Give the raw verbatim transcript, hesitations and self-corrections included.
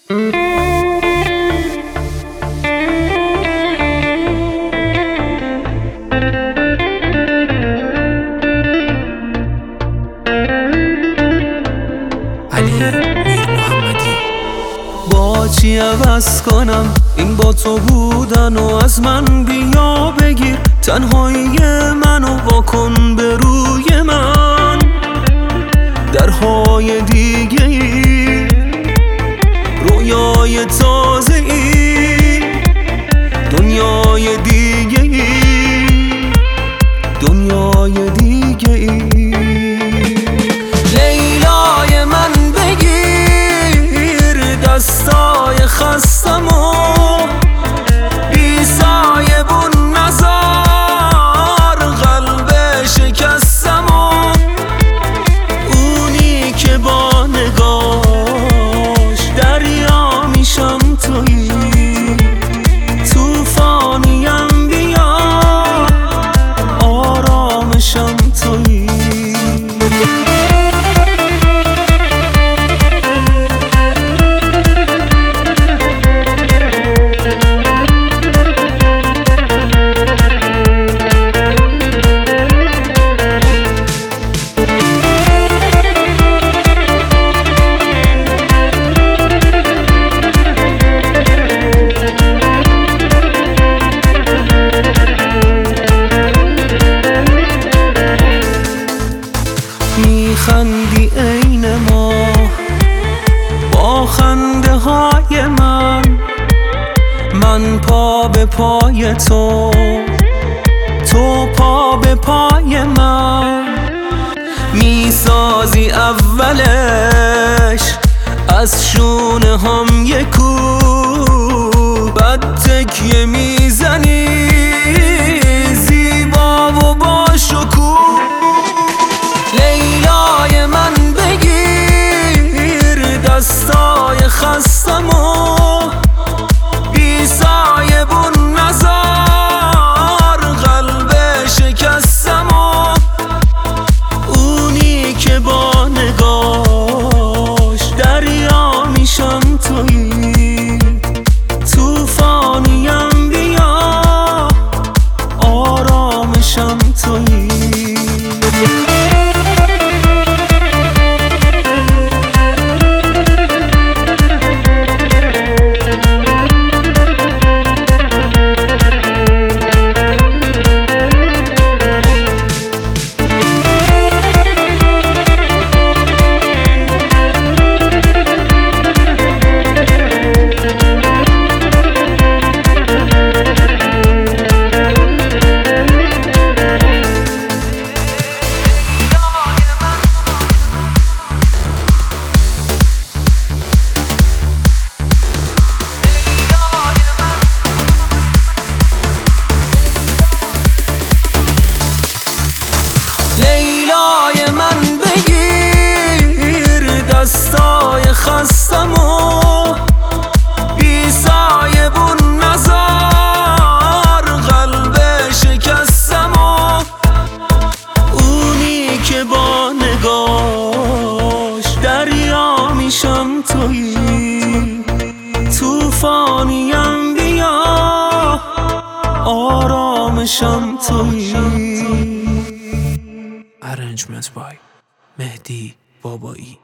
با چی عوض کنم این با تو بودن و از من بیا بگیر تنهایی منو واکن به روی من درهای دیگه ای رویای تازه ای دنیای دیگه ای دنیای دیگه ای لیلای من بگیر دستای خستمو بی سایبون نزار قلب شکستمو اونی که با نگاش دریا میشم تویی توفانیم بیا آرامشم تویی میخندی عین ما با خنده های من من پا به پای تو تو پا به پای من میسازی اولش از شونه هم یکو بعد تکیه میزنی زیبا و با شکوه لیلای من بگیر دستای خستمو بی سایبون نزار قلب شکستمو اونی که با نگاش دریا میشم تویی توفانیم بیا آرامشم تویی لیلای من بگیر دستای خستمو بی سایبون نزار قلب شکستمو اونی که با نگاش دریا میشم تویی توفانیم بیا آرامشم تویی. Arrangements by مهدی بابایی.